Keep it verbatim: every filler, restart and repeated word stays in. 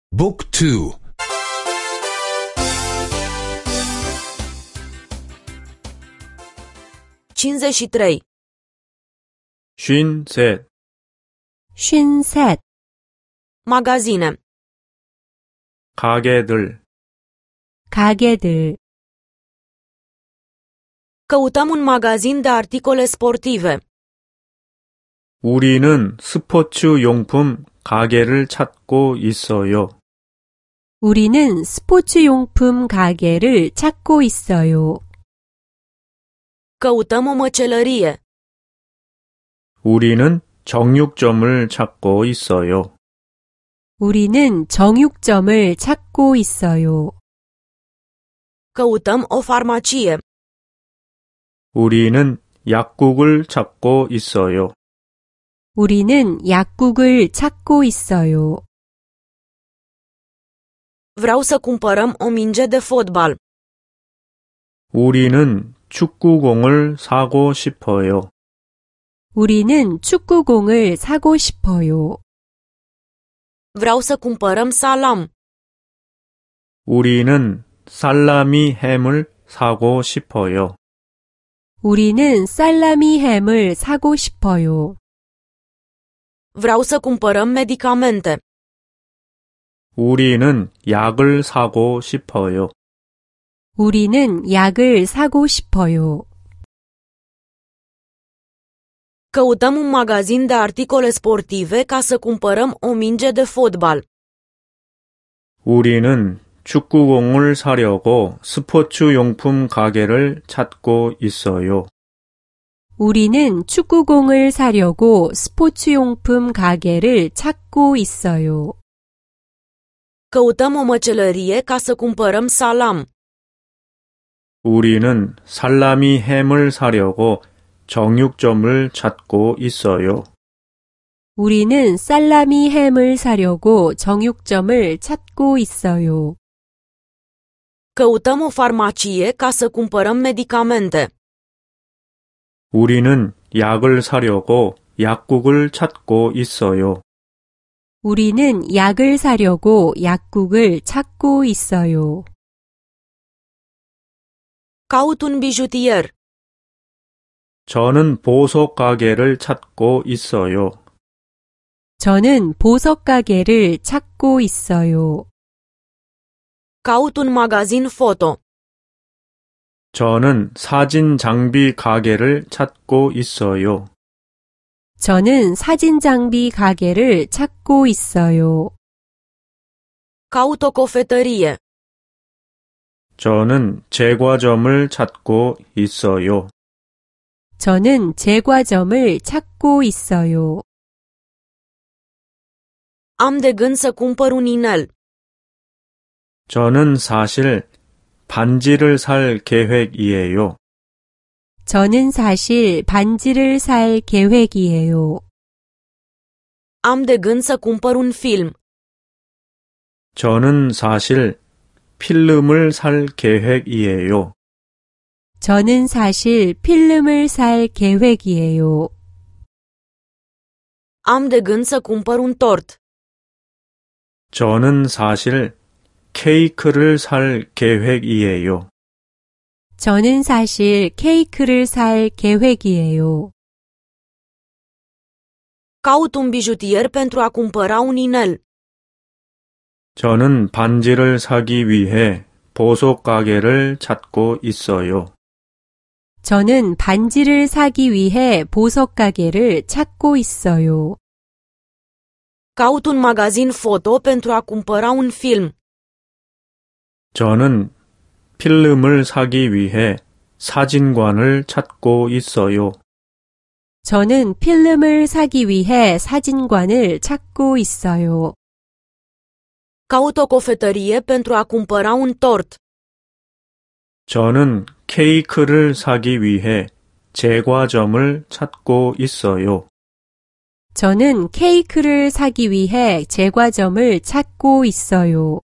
Book two. cincizeci și trei. 쉰셋, 쉰셋, Magazine. 가게들, 가게들. Căutăm un magazin de articole sportive. 우리는 스포츠 용품 가게를 찾고 있어요. 우리는 스포츠용품 가게를 찾고 있어요. Căutăm o măcelărie. 우리는 정육점을 찾고 있어요. 우리는 정육점을 찾고 있어요. Căutăm o farmacie. 우리는 약국을 찾고 있어요. 우리는 약국을 찾고 있어요. Vreau să cumpărăm o minge de fotbal. 우리는 축구공을 사고 싶어요. 우리는 축구공을 사고 싶어요. Vreau să cumpărăm salam. 우리는 살라미 햄을 사고 싶어요. 우리는 살라미 햄을 사고 싶어요. Vreau să cumpărăm medicamente. 우리는 약을 사고 싶어요. 우리는 약을 사고 싶어요. Căutăm un magazin de articole sportive ca să cumpărăm o minge de fotbal. 우리는 축구공을 사려고 스포츠 용품 가게를 찾고 있어요. 우리는 축구공을 사려고 스포츠용품 가게를 찾고 있어요. Căutăm o măcelărie ca să cumpărăm salam. 우리는 살라미 햄을 사려고 정육점을 찾고 있어요. 우리는 살라미 햄을 사려고 정육점을 찾고 있어요. Căutăm o farmacie ca să cumpărăm medicamente. 우리는 약을 사려고 약국을 찾고 있어요. 우리는 약을 사려고 약국을 찾고 있어요. Caut un bijutier. 저는 보석 가게를 찾고 있어요. 저는 보석 가게를 찾고 있어요. Caut un magazin foto. 저는 사진 장비 가게를 찾고 있어요. 저는 사진 장비 가게를 찾고 있어요. Caut o cofetărie. 저는 제과점을 찾고 있어요. 저는 제과점을 찾고 있어요. Am de gând să cumpăr un inel. 저는 사실 반지를 살 계획이에요. 저는 사실 반지를 살 계획이에요. Am de gând să cumpăr un film. 저는 사실 필름을 살 계획이에요. 저는 사실 필름을 살 계획이에요. Am de gând să cumpăr un tort. 저는 사실 케이크를 살 계획이에요. 저는 사실 케이크를 살 계획이에요. Caut un bijutier pentru a cumpăra un inel. 저는 반지를 사기 위해 보석 가게를 찾고 있어요. 저는 반지를 사기 위해 보석 가게를 찾고 있어요. Caut un magazin foto pentru a cumpăra un film. 저는 필름을 사기 위해 사진관을 찾고 있어요. 저는 필름을 사기 위해 사진관을 찾고 있어요. Caut o cofetărie pentru a cumpăra un tort. 저는 케이크를 사기 위해 제과점을 찾고 있어요. 저는 케이크를 사기 위해 제과점을 찾고 있어요.